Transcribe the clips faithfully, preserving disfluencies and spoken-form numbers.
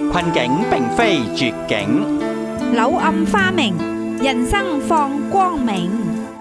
困境並非絕境， 柳暗花明，人生放光明。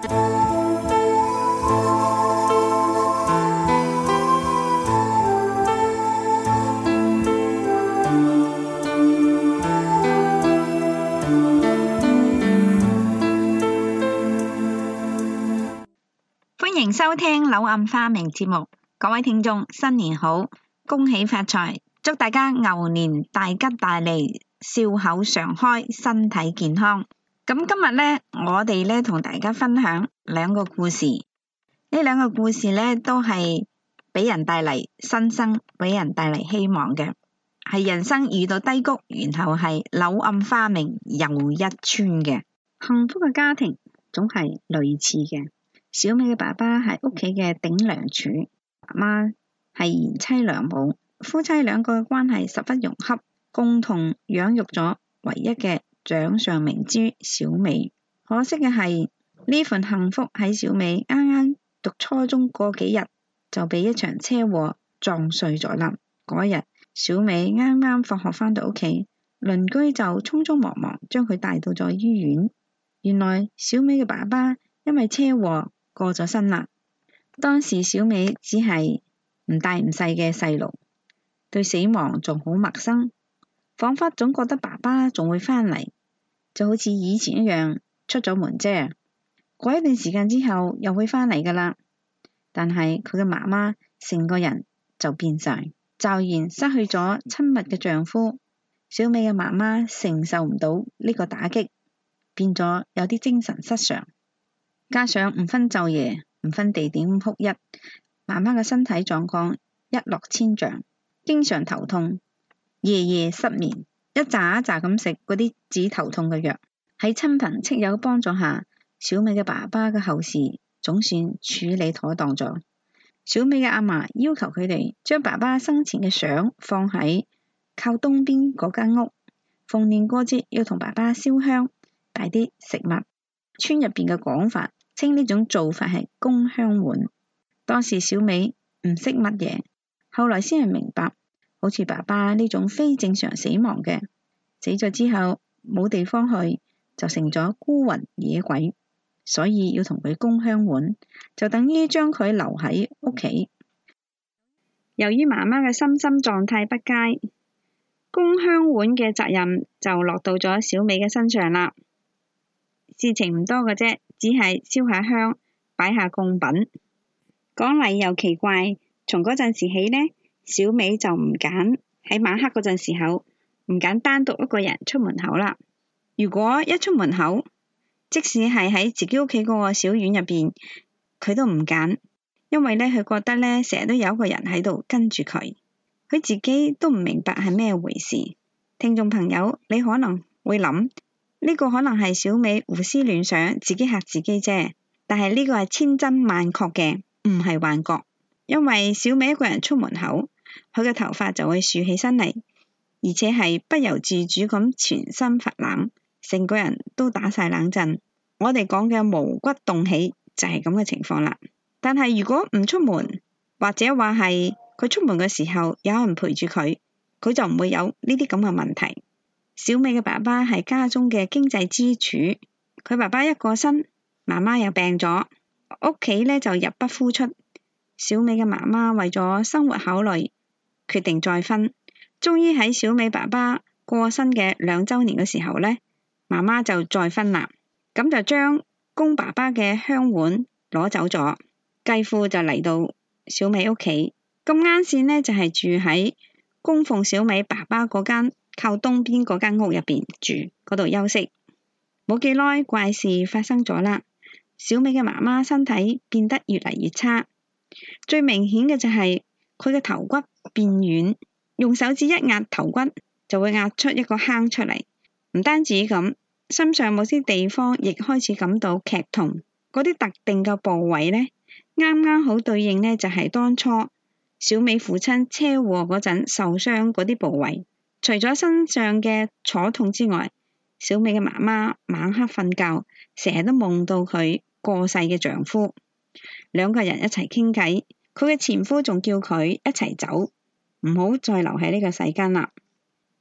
歡迎收聽柳暗花明節目，各位聽眾新年好，恭喜發財，祝大家牛年大吉大利，笑口常開，身體健康。咁今日呢，我哋呢同大家分享兩個故事，呢兩個故事呢都係俾人帶嚟新生，俾人帶嚟希望嘅，係人生遇到低谷，然後係柳暗花明又一村嘅。幸福嘅家庭總係類似嘅。小美嘅爸爸係屋企嘅頂梁柱，媽媽係賢妻良母，夫妻兩個嘅關係十分融洽，共同養育咗唯一嘅掌上明珠小美。可惜嘅係呢份幸福喺小美啱啱讀初中嗰幾日就被一場車禍撞碎咗啦。嗰日小美啱啱放學返到屋企，鄰居就匆匆忙忙將佢帶到咗醫院。原來小美嘅爸爸因為車禍過咗身啦。當時小美只係唔大唔細嘅細路，對死亡仲好陌生，彷彿總覺得爸爸仲會返嚟，就好似以前一樣出咗門啫。過一段時間之後又會返嚟㗎啦。但係佢嘅媽媽成個人就變晒，驟然失去咗親密嘅丈夫。小美嘅媽媽承受唔到呢個打擊，變咗有啲精神失常。加上唔分晝夜，唔分地點咁哭泣，媽媽嘅身體狀況一落千丈，經常頭痛，夜夜失眠，一扎一扎咁食嗰啲止頭痛嘅藥。喺親朋戚友嘅幫助下，小美嘅爸爸嘅後事總算處理妥當咗。小美嘅阿嫲要求佢哋將爸爸生前嘅相放喺靠東邊嗰間屋，逢年過節要同爸爸燒香，擺啲食物。村入邊嘅講法稱呢種做法係供香碗。當時小美唔識乜嘢，後來先係明白，好似爸爸呢種非正常死亡嘅，死咗之後冇地方去，就成咗孤魂野鬼，所以要同佢供香碗，就等於將佢留喺屋企。由於媽媽嘅身心狀態不佳，供香碗嘅責任就落到咗小美嘅身上啦。事情唔多嘅啫，只係燒下香，擺下供品。講嚟又奇怪，從嗰陣時起呢，小美就唔揀喺晚黑嗰陣時候，唔揀單獨一個人出門口啦。如果一出門口，即使係喺自己屋企嗰個小院入邊，佢都唔揀，因為呢，佢覺得呢，成日都有一個人喺度跟住佢，佢自己都唔明白係咩回事。聽眾朋友，你可能會諗，呢個可能係小美胡思亂想，自己嚇自己啫。但係呢個係千真萬確嘅，唔係幻覺。因為小美一個人出門口，佢嘅頭髮就會豎起身嚟，而且係不由自主咁全身發冷，成個人都打晒冷震。我哋講嘅毛骨凍起就係咁嘅情況啦。但係如果唔出門，或者話係佢出門嘅時候有人陪住佢，佢就唔會有呢啲咁嘅問題。小美嘅爸爸係家中嘅經濟支柱，佢爸爸一過身，媽媽又病咗，屋企呢就入不敷出。小美嘅媽媽為咗生活考慮，決定再婚。終於喺小美爸爸過身嘅兩週年嘅時候呢，媽媽就再婚啦。咁就將供爸爸嘅香碗攞走咗，繼父就嚟到小美屋企。咁啱先呢，就係住喺供奉小美爸爸嗰間靠東邊嗰間屋入邊住，嗰度休息。冇幾耐，怪事發生咗啦。小美嘅媽媽身體變得越嚟越差，最明顯嘅就係佢嘅頭骨變軟，用手指一壓頭骨就會壓出一個坑出嚟。唔單止咁，身上某些地方亦開始感到劇痛。嗰啲特定嘅部位呢，啱啱好對應呢，就係當初小美父親車禍嗰陣受傷嗰啲部位。除咗身上嘅楚痛之外，小美嘅媽媽晚黑瞓覺，成日都夢到佢過世嘅丈夫，兩個人一齊傾偈。佢嘅前夫仲叫佢一齊走，唔好再留喺呢個世間啦。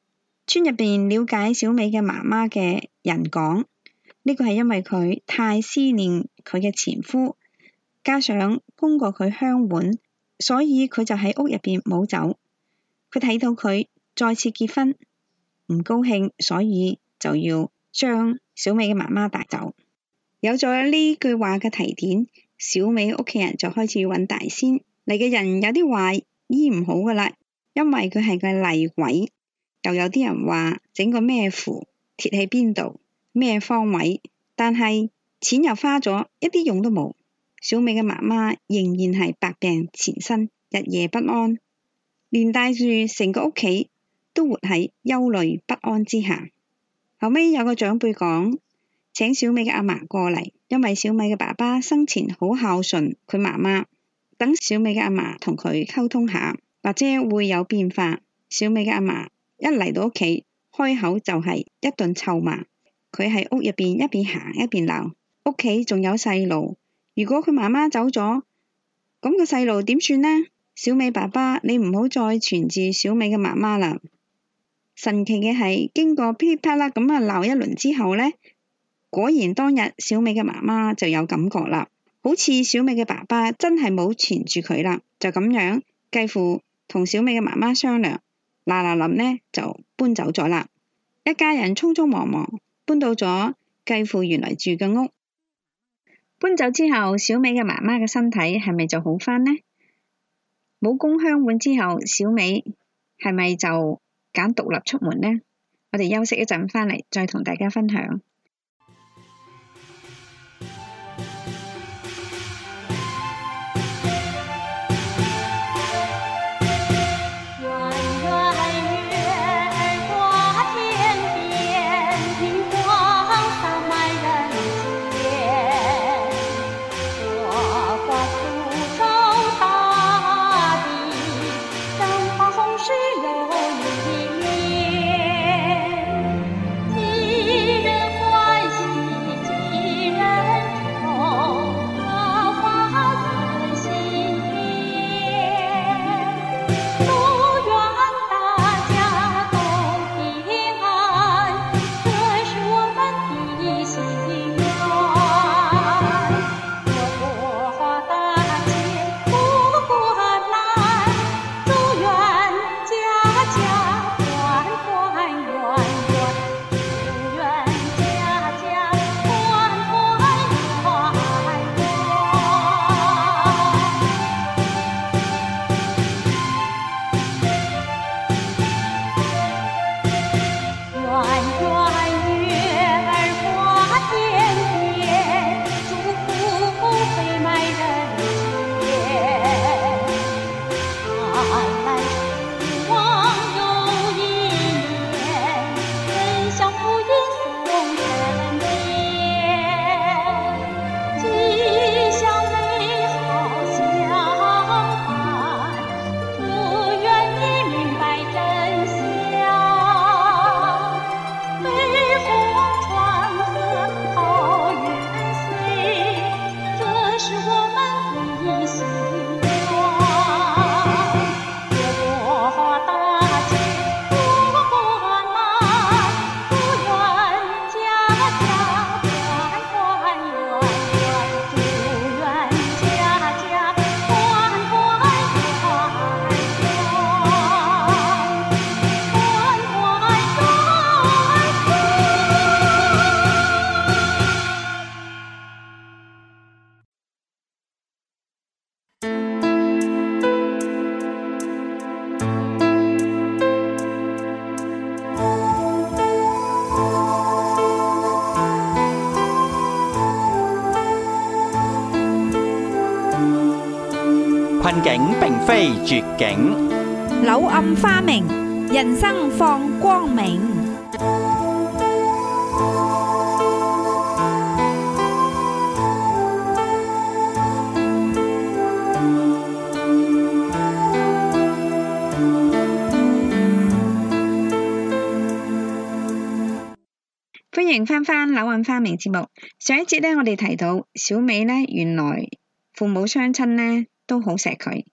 村入邊了解小美嘅媽媽嘅人講，呢個係因為佢太思念佢嘅前夫，加上供過佢香碗，所以佢就喺屋入邊冇走。佢睇到佢再次結婚，唔高興，所以就要將小美嘅媽媽帶走。有咗呢句話嘅提點，小美屋企人就開始揾大仙。嚟嘅人有啲話醫唔好噶啦，因為佢係個厲鬼。又有啲人話整個咩符貼喺邊度，咩方位，但係錢又花咗，一啲用都冇。小美嘅媽媽仍然係百病纏身，日夜不安，連帶住成個屋企都活喺憂慮不安之下。後尾有個長輩講，請小美嘅阿嫲過嚟，因為小美嘅爸爸生前好孝順佢媽媽，等小美嘅阿嫲同佢溝通下，或者會有變化。小美嘅阿嫲一嚟到屋企，開口就係一頓臭罵。佢喺屋入邊一邊行一邊鬧，屋企仲有細路，如果佢媽媽走咗，咁個細路點算呢？小美爸爸，你唔好再纏住小美嘅媽媽啦。神奇嘅係，經過噼里啪啦咁啊鬧一輪之後呢，果然當日小美嘅媽媽就有感覺啦，好似小美嘅爸爸真係冇纏住佢啦。就咁樣，繼父同小美嘅媽媽商量，嗱嗱臨呢就搬走咗啦。一家人匆匆忙忙搬到咗繼父原來住嘅屋。搬走之後，小美嘅媽媽嘅身體係咪就好返呢？冇供香碗之後，小美係咪就揀獨立出門呢？我哋休息一陣返嚟再同大家分享。 困境並非絕境， 柳暗花明，人生放光明。 歡迎翻返柳暗花明節目。上一節呢，我哋提到小美呢，原來父母雙親呢都好錫佢，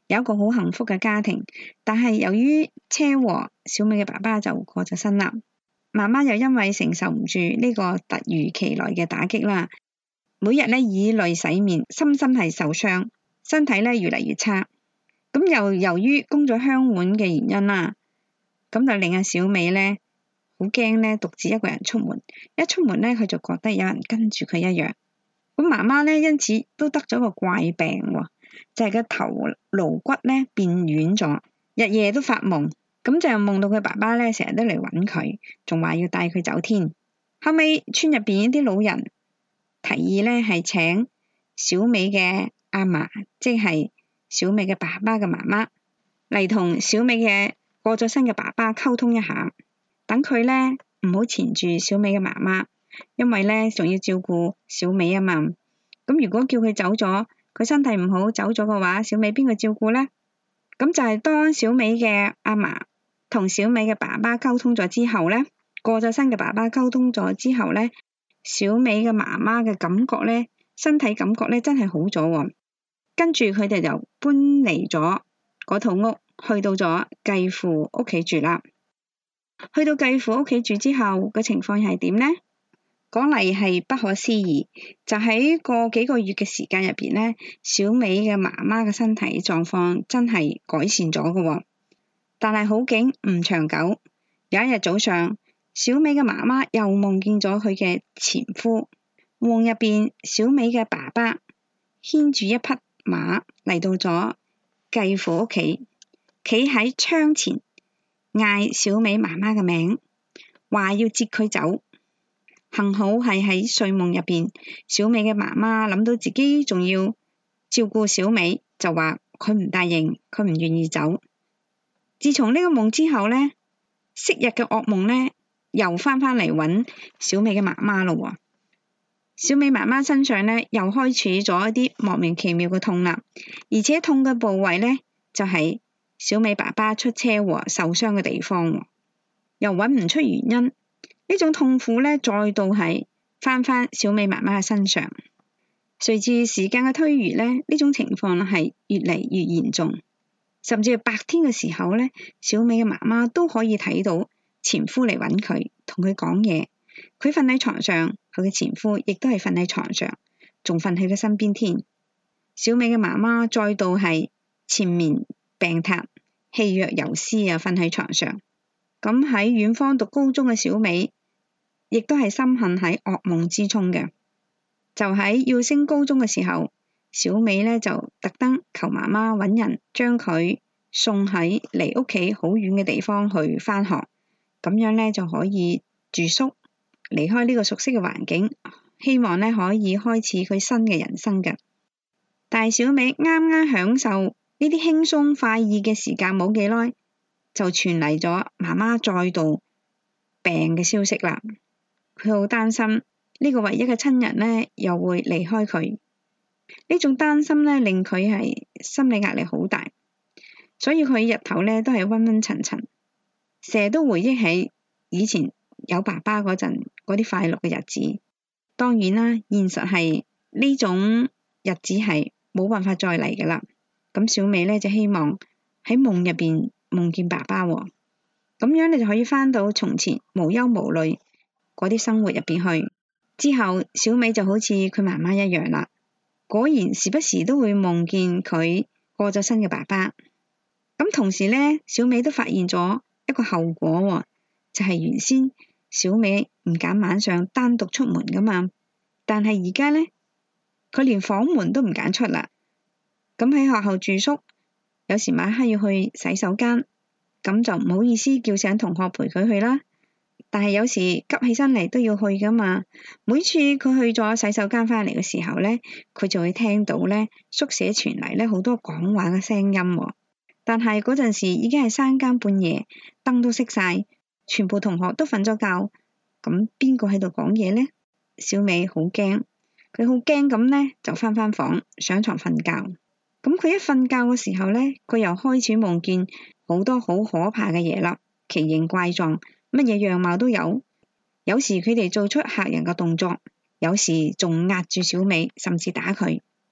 有一個好幸福嘅家庭。但係由於車禍，小美嘅爸爸就過咗身啦。媽媽又因為承受唔住呢個突如其來嘅打擊啦，每日咧以淚洗面，深深係受傷，身體咧越嚟越差。咁又由於供咗香碗嘅原因啦，咁就令阿小美咧好驚咧獨自一個人出門。一出門咧，佢就覺得有人跟住佢一樣。咁媽媽咧因此都得咗個怪病喎，就係個頭顱骨咧變軟咗，日夜都發夢。咁就夢到佢爸爸咧成日都嚟揾佢，仲話要帶佢走添。後尾村入邊啲老人提議咧係請小美嘅阿嫲，即係小美嘅爸爸嘅媽媽嚟同小美嘅過咗身嘅爸爸溝通一下，等佢咧唔好纏住小美嘅媽媽，因為咧仲要照顧小美啊嘛。咁如果叫佢走咗，佢身體唔好走咗嘅話，小美邊個照顧咧？咁就係當小美嘅阿嫲同小美嘅爸爸溝通咗之後咧，過咗身嘅爸爸溝通咗之後咧，小美嘅媽媽嘅感覺咧，身體感覺咧真係好咗喎。跟住佢哋就搬離咗嗰套屋，去到咗繼父屋企住啦。去到繼父屋企住之後嘅情況係點呢？講嚟係不可思議，就喺個幾個月嘅時間入邊咧，小美嘅媽媽嘅身體狀況真係改善咗嘅喎。但係好景唔長久，有一日早上，小美嘅媽媽又夢見咗佢嘅前夫。夢入邊，小美嘅爸爸牽住一匹馬嚟到咗繼父屋企，企喺窗前嗌小美媽媽嘅名，話要接佢走。幸好係喺睡夢入邊，小美嘅媽媽諗到自己仲要照顧小美，就話佢唔答應，佢唔願意走。自從呢個夢之後呢，昔日嘅噩夢呢又翻返嚟揾小美嘅媽媽咯。小美媽媽身上呢又開始咗一啲莫名其妙嘅痛啦，而且痛嘅部位呢就係、是、小美爸爸出車禍受傷嘅地方，又揾唔出原因。呢種痛苦呢再度係翻返小美媽媽嘅身上。隨住時間嘅推移呢，呢種情況係越嚟越嚴重。甚至係白天嘅時候呢，小美嘅媽媽都可以睇到前夫嚟揾佢，同佢講嘢。佢瞓喺床上，佢嘅前夫亦都係瞓喺床上，仲瞓喺佢身邊添。小美嘅媽媽再度係纏綿病榻，氣若游絲啊，瞓喺床上。咁喺遠方讀高中嘅小美，亦都係深陷喺噩夢之中嘅。就喺要升高中嘅時候，小美呢就特登求媽媽揾人將佢送喺離屋企好遠嘅地方去返學，咁樣呢就可以住宿，離開呢個熟悉嘅環境，希望呢可以開始佢新嘅人生嘅。但係小美啱啱享受呢啲輕鬆快意嘅時間冇幾耐，就傳嚟咗媽媽再度病嘅消息啦。佢好擔心呢個唯一嘅親人呢又會離開佢。呢種擔心呢令佢係心理壓力好大，所以佢日頭呢都係昏昏沉沉，成日都回憶起以前有爸爸嗰陣嗰啲快樂嘅日子。當然啦，現實係呢種日子係冇辦法再嚟㗎啦。咁小美呢就希望喺夢入邊夢見爸爸喎，咁樣你就可以返到從前無憂無慮嗰啲生活入邊去。之後小美就好似佢媽媽一樣啦。果然時不時都會夢見佢過咗身嘅爸爸。咁同時呢，小美都發現咗一個後果喎，就係原先小美唔揀晚上單獨出門噶嘛，但係而家呢，佢連房門都唔揀出啦。咁喺學校住宿，有時晚黑要去洗手間，咁就唔好意思叫醒同學陪佢去啦。但係有時急起身嚟都要去噶嘛。每次佢去咗洗手間返嚟嘅時候呢，佢就會聽到呢宿舍傳嚟呢好多講話嘅聲音喎。但係嗰陣時已經係三更半夜，燈都熄晒，全部同學都瞓咗覺，咁邊個喺度講嘢呢？小美好驚，佢好驚咁呢就返返房上床瞓覺。咁佢一瞓覺嘅時候呢，佢又開始夢見好多好可怕嘅嘢啦，奇形怪狀，乜嘢樣貌都有。有時佢哋做出嚇人嘅動作，有時仲壓住小美，甚至打佢。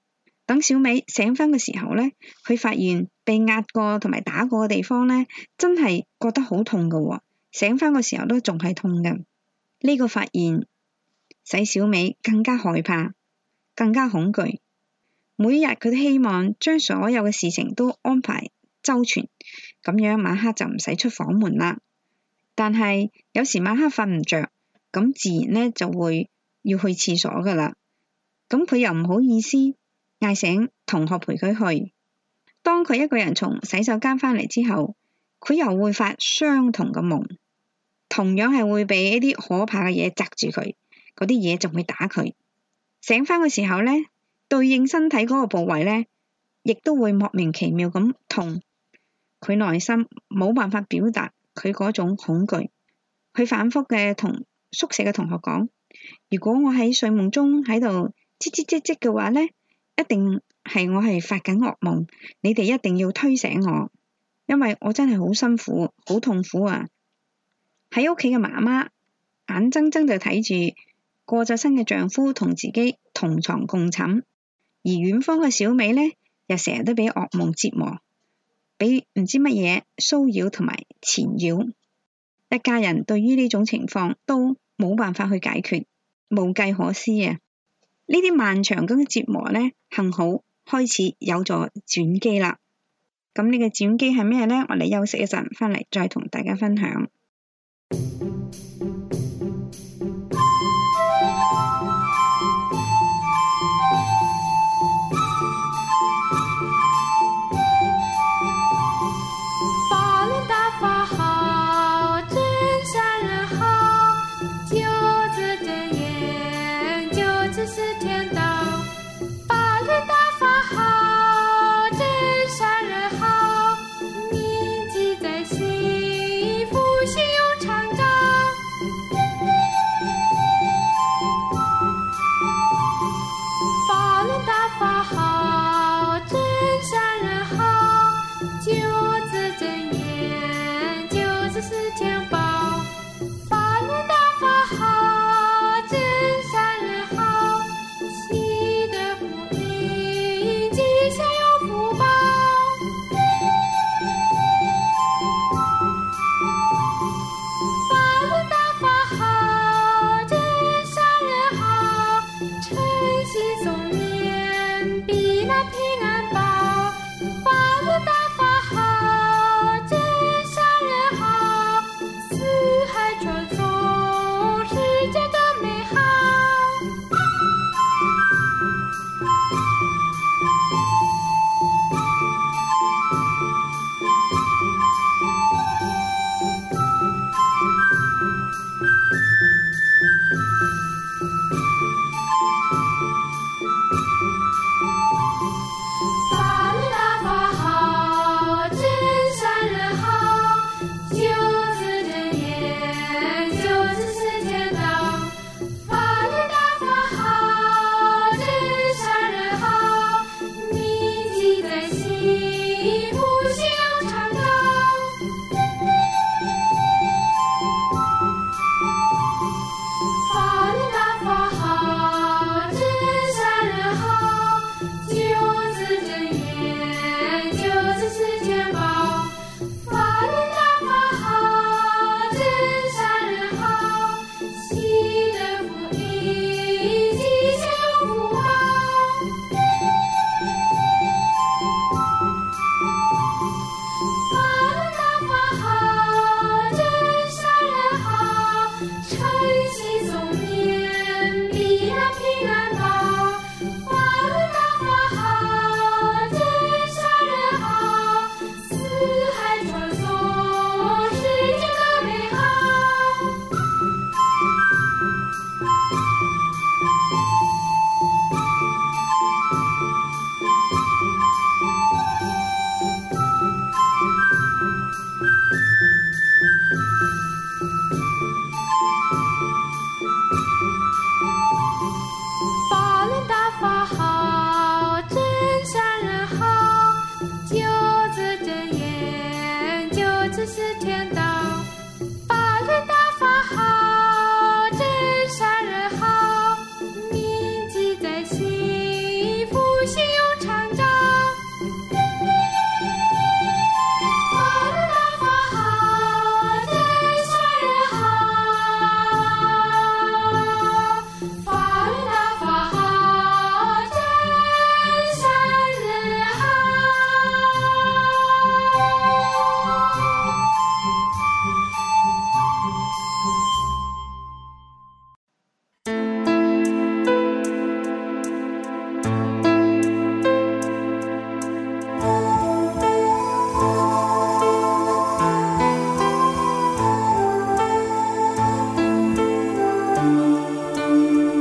等小美醒返嘅時候呢，佢發現被壓過同埋打過嘅地方呢，真係覺得好痛㗎喎。醒返嘅時候都仲係痛嘅。呢個發現使小美更加害怕，更加恐懼。每日佢都希望將所有嘅事情都安排周全，咁樣晚黑就唔使出房門啦。但係有時晚黑瞓唔着，咁自然呢就會要去廁所㗎啦。咁佢又唔好意思嗌醒同學陪佢去。當佢一個人從洗手間返嚟之後，佢又會發相同嘅夢，同樣係會俾一啲可怕嘅嘢擲住佢，嗰啲嘢就會打佢。醒返嘅時候呢，對應身體嗰個部位呢，亦都會莫名其妙咁痛。佢內心冇辦法表達佢嗰種恐懼。佢反覆嘅同宿舍嘅同學講：如果我喺睡夢中喺度吱吱吱吱嘅話呢，一定係我係發緊噩夢，你哋一定要推醒我，因為我真係好辛苦，好痛苦啊！喺屋企嘅媽媽眼睜睜就睇住過咗身嘅丈夫同自己同床共寢，而遠方嘅小美呢，又成日都俾噩夢折磨，俾唔知乜嘢騷擾同埋纏繞。一家人對於呢種情況都冇辦法去解決，無計可施啊！呢啲漫長咁嘅折磨呢，幸好開始有咗轉機啦。咁呢個轉機係咩呢？我哋休息一陣，返嚟再同大家分享。 心永長照。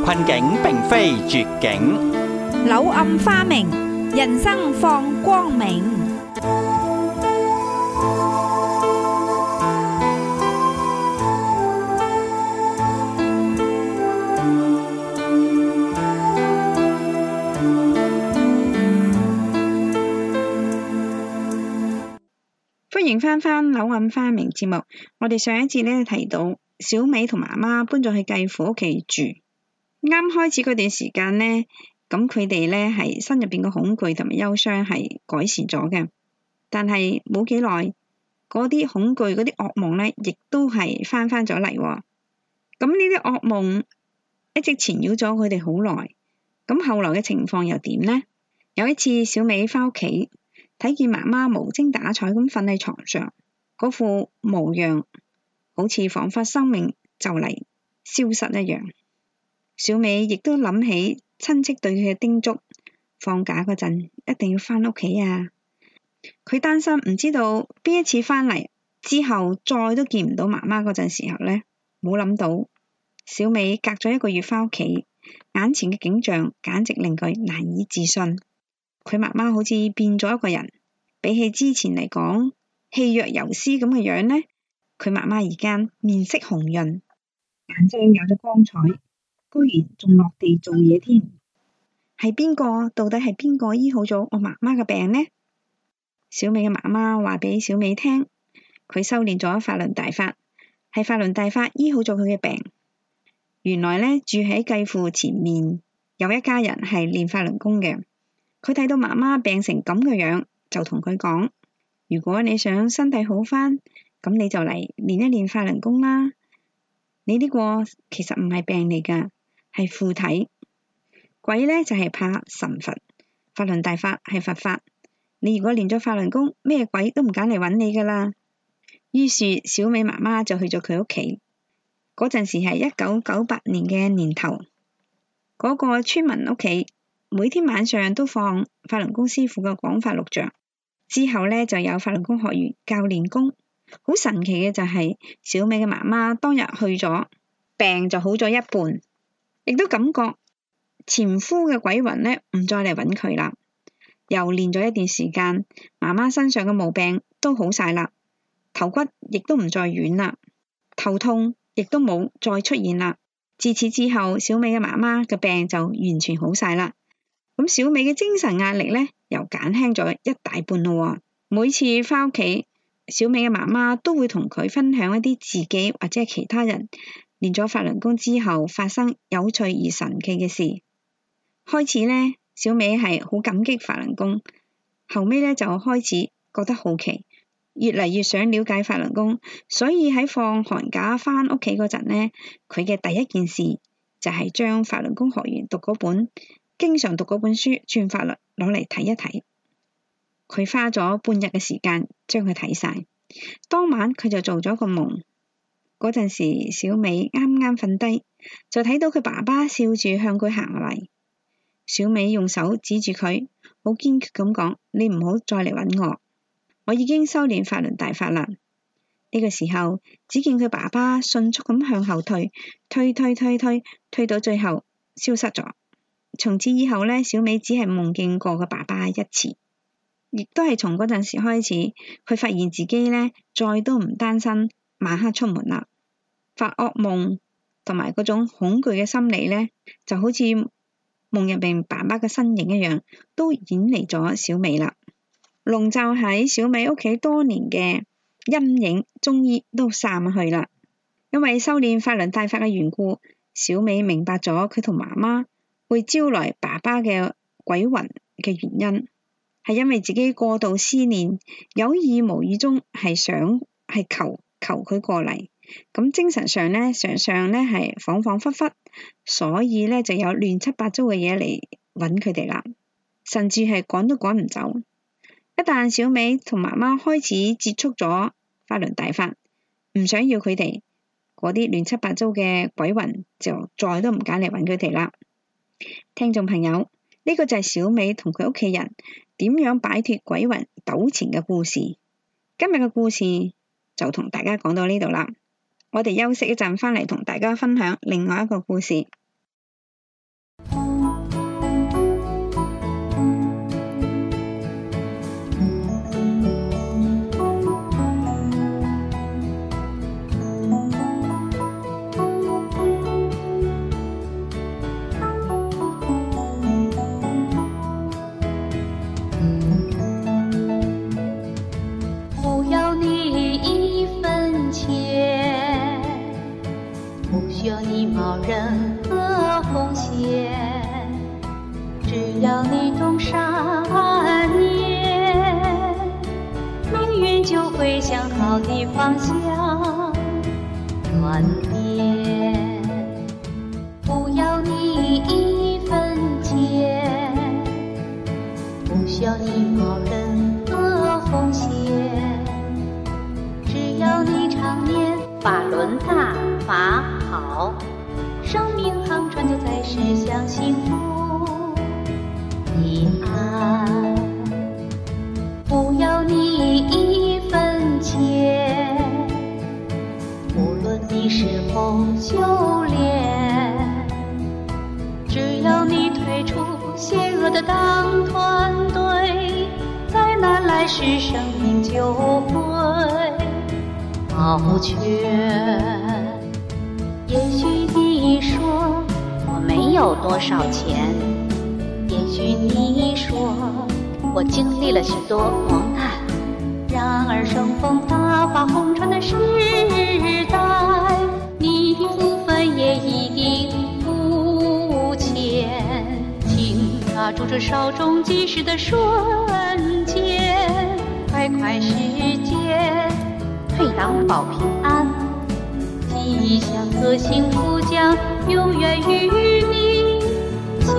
困境並非絕境， 柳暗花明，人生放光明。 歡迎翻返柳暗花明節目。我哋上一節咧提到小美同媽媽搬咗去繼父屋企住。啱開始嗰段時間咧，咁佢哋咧係心入邊嘅恐懼同埋憂傷係改善咗嘅。但係冇幾耐，嗰啲恐懼嗰啲噩夢咧，亦都係翻返咗嚟。咁呢啲噩夢一直纏繞咗佢哋好耐。咁後來嘅情況又點呢？有一次小美翻屋企，睇見媽媽無精打采咁瞓喺床上，嗰副模樣好似彷彿生命就嚟消失一樣。小美亦都諗起親戚對佢嘅叮囑，放假嗰陣一定要返屋企啊！佢擔心唔知道邊一次返嚟之後再都見唔到媽媽嗰陣時候呢，冇諗到小美隔咗一個月返屋企，眼前嘅景象簡直令佢難以置信。佢媽媽好似變咗一個人，比起之前嚟講氣若游絲咁嘅樣呢，佢媽媽而家面色紅潤，眼睛有咗光彩，居然仲落地做嘢添。係邊個？到底係邊個醫好咗我媽媽嘅病呢？小美嘅媽媽話俾小美聽，佢修煉咗法輪大法，係法輪大法醫好咗佢嘅病。原來呢，住喺繼父前面有一家人係練法輪功嘅。佢睇到媽媽病成咁嘅樣，就同佢講：如果你想身體好返，咁你就嚟練一練法輪功啦。你呢個其實唔係病嚟㗎，係附體。鬼呢就係怕神佛，法輪大法係佛法。你如果練咗法輪功，咩鬼都唔敢嚟揾你㗎啦。於是小美媽媽就去咗佢屋企。嗰陣時係一九九八年嘅年頭，嗰個村民屋企每天晚上都放法輪功師傅嘅廣法錄像，之後呢就有法輪功學員教練功。好神奇嘅就係小美嘅媽媽當日去咗，病就好咗一半，亦都感覺前夫嘅鬼魂呢唔再嚟揾佢啦。又練咗一段時間，媽媽身上嘅毛病都好晒啦，頭骨亦都唔再軟啦，頭痛亦都冇再出現啦。自此之後，小美嘅媽媽嘅病就完全好晒啦。咁小美嘅精神壓力呢，又減輕咗一大半咯。每次返屋企，小美嘅媽媽都會同佢分享一啲自己或者係其他人練咗法輪功之後發生有趣而神奇嘅事。開始呢，小美係好感激法輪功，後尾呢就開始覺得好奇，越嚟越想了解法輪功，所以喺放寒假返屋企嗰陣呢，佢嘅第一件事就係將法輪功學員讀嗰本經常讀嗰本書《轉法輪》攞嚟睇一睇。佢花咗半日嘅時間將佢睇晒。當晚佢就做咗個夢。嗰陣時小美啱啱瞓低，就睇到佢爸爸笑住向佢行嚟。小美用手指住佢，好堅決咁講：你唔好再嚟揾我，我已經修煉法輪大法啦。呢個時候，只見佢爸爸迅速咁向後退，推推推推，推到最後消失咗。從此以後呢，小美只係夢見過個爸爸一次，亦都係從嗰陣時開始，佢發現自己呢，再都唔單身晚黑出門啦。發噩夢同埋嗰種恐懼嘅心理呢，就好似夢入邊爸爸嘅身影一樣，都遠離咗小美啦。籠罩喺小美屋企多年嘅陰影，終於都散去啦。因為修煉法輪大法嘅緣故，小美明白咗佢同媽媽會招來爸爸嘅鬼魂嘅原因，係因為自己過度思念，有意無意中係想係求求佢過嚟，咁精神上呢，常常呢係恍恍惚惚，所以呢就有亂七八糟嘅嘢嚟揾佢哋啦，甚至係趕都趕唔走。一旦小美同媽媽開始接觸咗法輪大法，唔想要佢哋，嗰啲亂七八糟嘅鬼魂就再都唔敢嚟揾佢哋啦。聽眾朋友，呢個就係小美同佢屋企人點樣擺脫鬼魂糾纏嘅故事。今日嘅故事就同大家講到呢度啦。我哋休息一陣，返嚟同大家分享另外一個故事。 需要你冒任何风险，只要你懂善念，命运就会向好的方向转变。不要你一分钱，不需要你冒任何风险，只要你常念法轮大法好，生命航船就在驶向幸福彼岸。不要你一分钱，无论你是否修炼，只要你退出邪恶的党团队，灾难来时生命就会保全。也许你说我没有多少钱，也许你说我经历了许多磨难，然而乘风大发红尘的时代，你的福分也一定不浅。请抓住这稍纵即逝的瞬间，快快时间，退党保平安，吉祥和幸福将永远与你相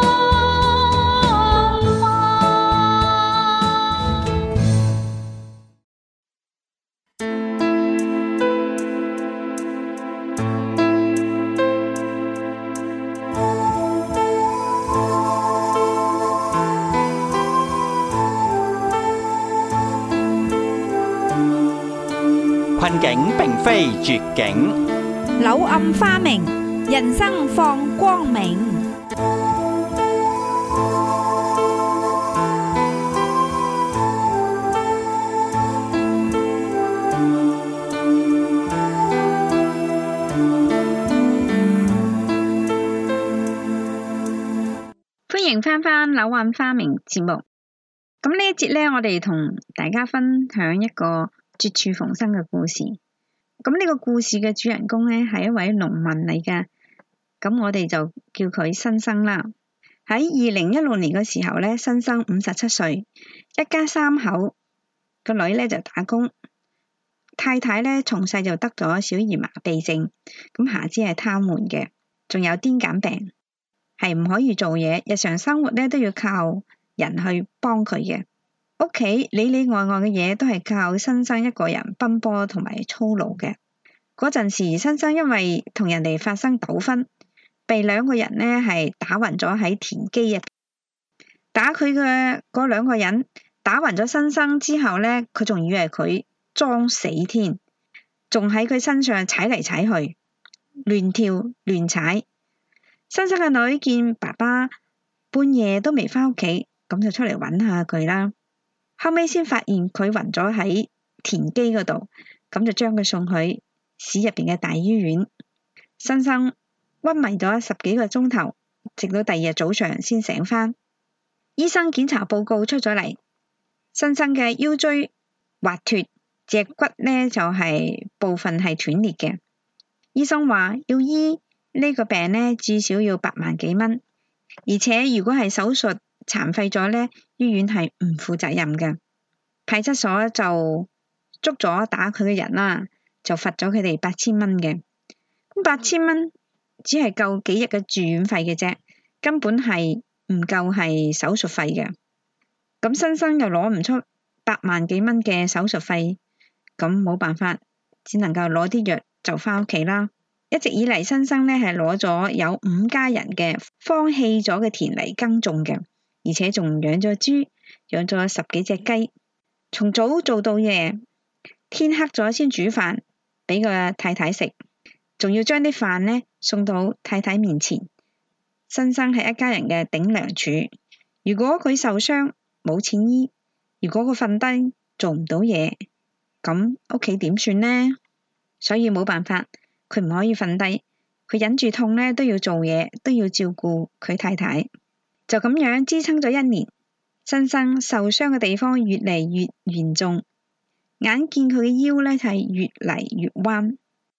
困境並非絕境， 柳暗花明，人生放光明。 歡迎翻返柳暗花明節目。咁呢一節呢，我哋同大家分享一個絕處逢生嘅故事。咁呢個故事嘅主人公呢，係一位農民嚟嘅，咁我哋就叫佢新生啦。喺二零一六年嘅時候呢，新生五十七歲，一家三口，個女呢就打工，太太呢從細就得咗小兒麻痹症，咁下肢係癱瘓嘅，仲有癲癇病，係唔可以做嘢，日常生活呢都要靠人去幫佢嘅。屋企裏裏外外嘅嘢都係靠新生一個人奔波同埋操勞嘅。嗰陣時，新生因為同人哋發生糾紛，被兩個人呢係打暈咗喺田基入邊。打佢嘅嗰兩個人打暈咗新生之後呢，佢仲以為佢裝死添，仲喺佢身上踩嚟踩去，亂跳亂踩。新生嘅女見爸爸半夜都未返屋企，咁就出嚟揾下佢啦。後尾先發現佢暈咗喺田基嗰度，咁就將佢送去市入邊嘅大醫院。新生昏迷咗十幾個鐘頭，直到第二日早上先醒返。醫生檢查報告出咗嚟，新生嘅腰椎滑脫，脊骨呢就係、是、部分係斷裂嘅。醫生話要醫呢個病呢，至少要八萬幾蚊，而且如果係手術殘廢咗呢，醫院係唔負責任嘅。派出所就捉咗打佢嘅人啦，就罰咗佢哋八千蚊嘅。咁八千蚊只係夠幾日嘅住院費嘅啫，根本係唔夠係手術費嘅。咁新生又攞唔出八萬幾蚊嘅手術費，咁冇辦法，只能夠攞啲藥就返屋企啦。一直以嚟，新生呢係攞咗有五家人嘅荒棄咗嘅田嚟耕種嘅。而且仲養咗豬，養咗十幾隻雞，從早做到夜，天黑咗先煮飯俾個太太食，仲要將啲飯呢送到太太面前。新生係一家人嘅頂梁柱，如果佢受傷冇錢醫，如果佢瞓低做唔到嘢，咁屋企點算呢？所以冇辦法，佢唔可以瞓低，佢忍住痛呢都要做嘢，都要照顧佢太太。就咁樣支撐咗一年，新生受傷嘅地方越嚟越嚴重，眼見佢嘅腰呢係越嚟越彎，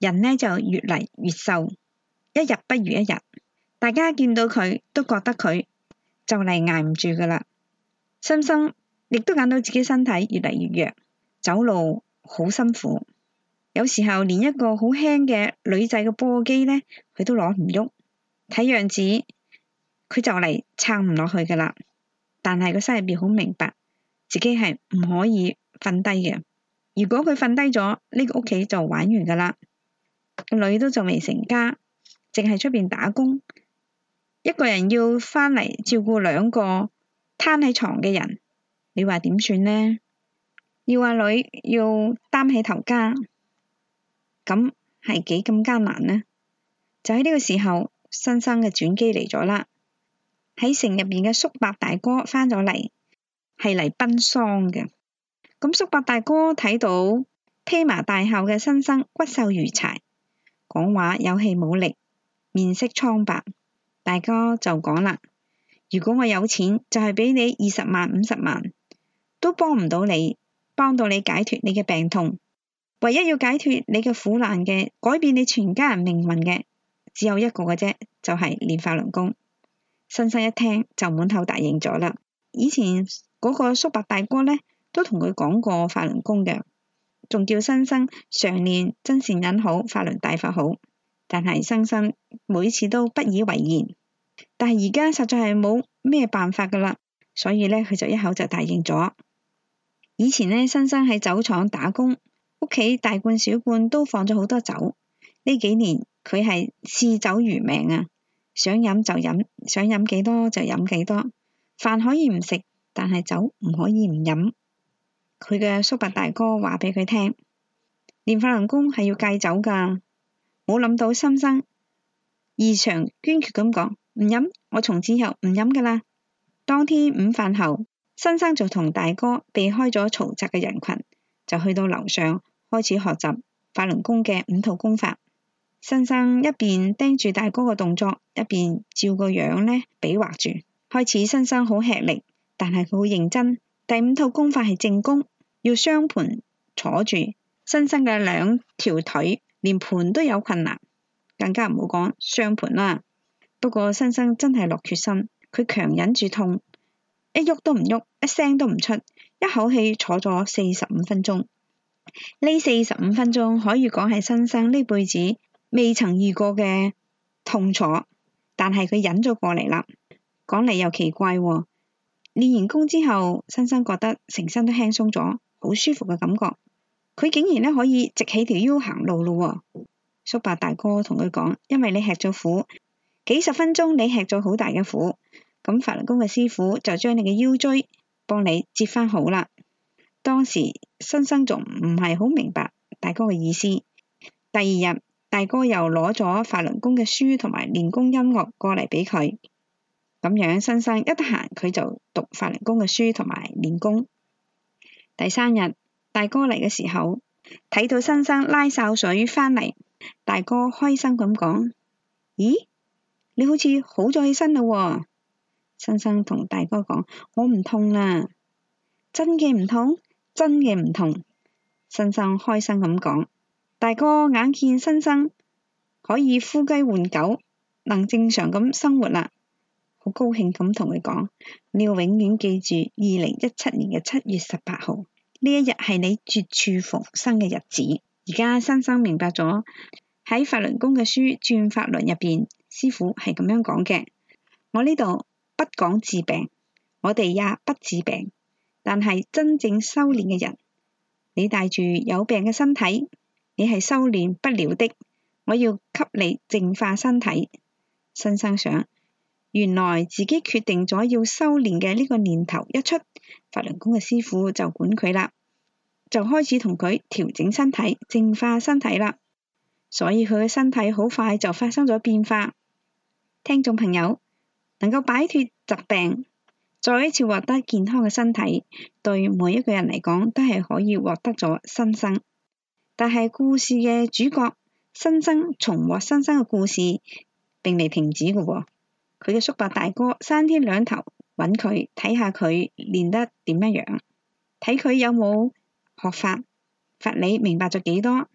人呢就越嚟越瘦，一日不如一日。大家見到佢都覺得佢就嚟捱唔住噶啦。新生亦都感到自己身體越嚟越弱，走路好辛苦，有時候連一個好輕嘅女仔嘅波機呢，佢都攞唔喐。睇樣子佢就嚟撐唔落去噶啦。但係個心入邊好明白，自己係唔可以瞓低嘅。如果佢瞓低咗，呢個屋企就玩完噶啦。個女都仲未成家，淨係出邊打工，一個人要返嚟照顧兩個攤喺床嘅人，你話點算呢？要阿女要擔起頭家，咁係幾咁艱難呢？就喺呢個時候，新生嘅轉機嚟咗啦。喺城入邊嘅叔伯大哥返咗嚟，係嚟奔喪嘅。咁叔伯大哥睇到披麻戴孝嘅新生骨瘦如柴，講話有氣冇力，面色蒼白，大哥就講啦：如果我有錢，就係俾你二十萬、五十萬，都幫唔到你，幫到你解脫你嘅病痛。唯一要解脫你嘅苦難嘅，改變你全家人命運嘅，只有一個嘅啫，就係練法輪功。新生一聽就滿口答應咗啦。以前嗰個叔伯大哥呢，都同佢講過法輪功嘅，仲叫新生常念真善忍好，法輪大法好。但係新生每次都不以為然。但係而家實在係冇咩辦法噶啦，所以呢，佢就一口就答應咗。以前呢，新生喺酒廠打工，屋企大罐小罐都放咗好多酒。呢幾年佢係嗜酒如命啊！想飲就飲，想飲幾多就飲幾多。飯可以唔食，但係酒唔可以唔飲。佢嘅叔伯大哥話俾佢聽，練法輪功係要戒酒噶。冇諗到新生異常堅決咁講，唔飲，我從此後唔飲噶啦。當天午飯後，新生就同大哥避開咗嘈雜嘅人群，就去到樓上開始學習法輪功嘅五套功法。新生一邊盯住大哥嘅動作，一邊照個樣呢比劃住。開始新生好吃力，但係佢好認真。第五套功法係正功，要雙盤坐住。新生嘅兩條腿連盤都有困難，更加唔好講雙盤啦。不過新生真係落決心，佢強忍住痛，一喐都唔喐，一聲都唔出，一口氣坐咗四十五分鐘。呢四十五分鐘可以講係新生呢輩子未曾遇過嘅痛楚，但係佢忍咗過嚟啦。講嚟又奇怪喎，練完功之後，新生覺得成身都輕鬆咗，好舒服嘅感覺。佢竟然咧可以直起條腰行路咯喎。叔伯大哥同佢講，因為你吃咗苦，幾十分鐘你吃咗好大嘅苦，咁法輪功嘅師傅就將你嘅腰椎幫你接翻好啦。當時新生仲唔係好明白大哥嘅意思。第二日，大哥又攞咗法輪功嘅書同埋練功音樂過嚟俾佢，咁樣新生一得閒佢就讀法輪功嘅書同埋練功。第三日，大哥嚟嘅時候，睇到新生拉潲水返嚟，大哥開心咁講：咦，你好似好咗起身啦喎！新生同大哥講：我唔痛啦。真嘅唔痛？真嘅唔痛。新生開心咁講。大哥眼見新生可以呼雞喚狗，能正常咁生活啦，好高興咁同佢講：你要永遠記住二零一七年嘅七月十八號，呢一日係你絕處逢生嘅日子。而家新生明白咗，喺法輪功嘅書《轉法輪》入邊，師傅係咁樣講嘅：我呢度不講治病，我哋也不治病，但係真正修煉嘅人，你帶住有病嘅身體，你係修煉不了的，我要給你淨化身體。新生想，原來自己決定咗要修煉嘅呢個念頭一出，法輪功嘅師傅就管佢啦，就開始同佢調整身體、淨化身體啦。所以佢嘅身體好快就發生咗變化。聽眾朋友，能夠擺脫疾病，再一次獲得健康嘅身體，對每一個人嚟講都係可以獲得咗新生。但係故事嘅主角新生重獲新生嘅故事並未停止嘅喎，佢嘅叔伯大哥三天兩頭揾佢睇下佢練得點樣樣，睇佢有冇學法法理明白咗幾多。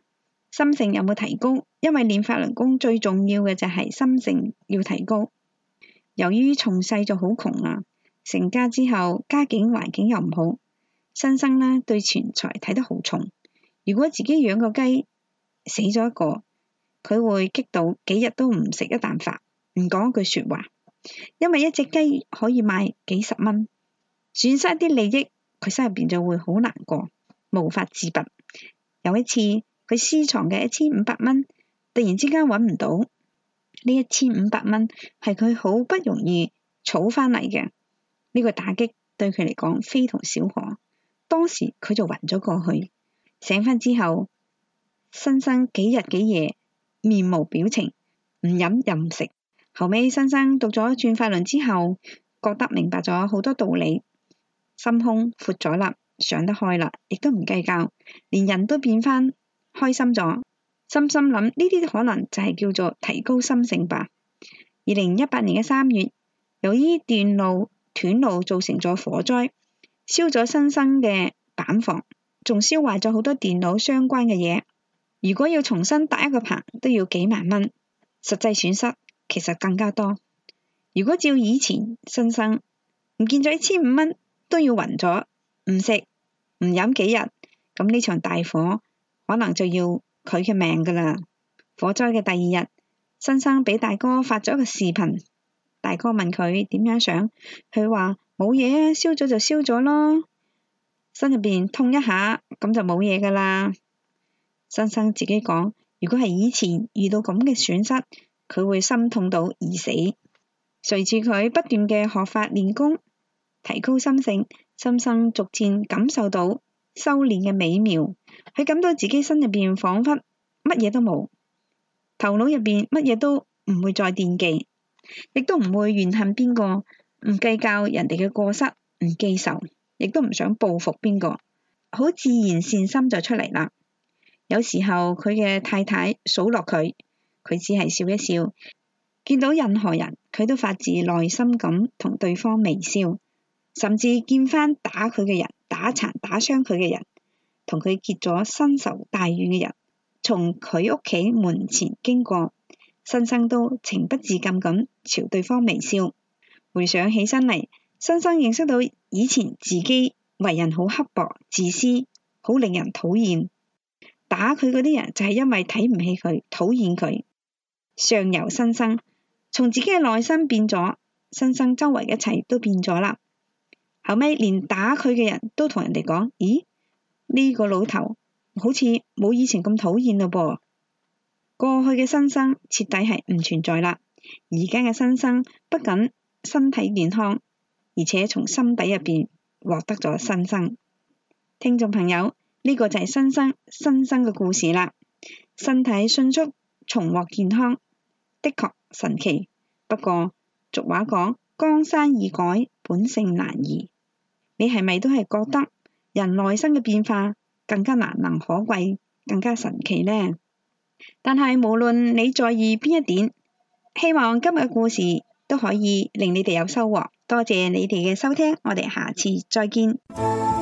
心性有冇提高？因為練法輪功最重要嘅就係心性要提高。由於從細就好窮啊，成家之後家境環境又唔好，新生呢對錢財睇得好重。如果自己養個雞死咗一個，佢會激到幾日都唔食一啖飯，唔講一句說話，因為一隻雞可以賣幾十蚊，損失一啲利益，佢心入邊就會好難過，無法自拔。有一次佢私藏嘅一千五百蚊突然之間揾唔到，呢一千五百蚊係佢好不容易儲翻嚟嘅，呢個打擊對佢嚟講非同小可。當時佢就暈咗過去，醒翻之後，新生幾日幾夜面無表情，唔飲又唔食。後尾新生讀咗轉法輪之後，覺得明白咗好多道理，心胸闊咗啦，想得開啦，亦都唔計較，連人都變翻開心咗。深深諗呢啲可能就係叫做提高心性吧。二零一八年嘅三月，由於電路斷路造成咗火災，燒咗新生嘅板房，仲燒壞咗好多電腦相關嘅嘢。如果要重新搭一個棚，都要幾萬蚊，實際損失其實更加多。如果照以前，新生唔見咗一千五蚊都要暈咗，唔食唔飲幾日，咁呢場大火可能就要佢嘅命噶啦。火災嘅第二日，新生俾大哥發咗一個視頻，大哥問佢點樣想，佢話冇嘢啊，燒咗就燒咗咯，心入邊痛一下，咁就冇嘢噶啦。新生自己講，如果係以前遇到咁嘅損失，佢會心痛到而死。隨住佢不斷嘅學法練功，提高心性，新生逐漸感受到修煉嘅美妙。佢感到自己心入邊彷彿乜嘢都冇，頭腦入邊乜嘢都唔會再惦記，亦都唔會怨恨邊個，唔計較人哋嘅過失，唔記仇，亦都唔想報復邊個，好自然善心就出嚟啦。有時候佢嘅太太數落佢，佢只係笑一笑，見到任何人佢都發自內心咁同對方微笑，甚至見翻打佢嘅人、打殘打傷佢嘅人，同佢結咗深仇大怨嘅人，從佢屋企門前經過，新生都情不自禁咁朝對方微笑。回想起身嚟，新生認識到以前自己為人好刻薄、自私，好令人討厭。打佢嗰啲人就係因為睇唔起佢、討厭佢。上由新生，從自己嘅內心變咗，新生周圍嘅一切都變咗啦。後尾連打佢嘅人都同人哋講：咦，呢個老頭好似冇以前咁討厭咯噃。過去嘅新生徹底係唔存在啦。而家嘅新生不僅身體健康，而且從心底入邊獲得咗新生。聽眾朋友，呢個就係新生新生嘅故事啦。身體迅速重獲健康，的確神奇。不過俗話講，江山易改，本性難移。你係咪都係覺得人內心嘅變化更加難能可貴，更加神奇呢？但係無論你在意邊一點，希望今日嘅故事都可以令你哋有收穫。多謝你哋嘅收聽，我哋下次再見。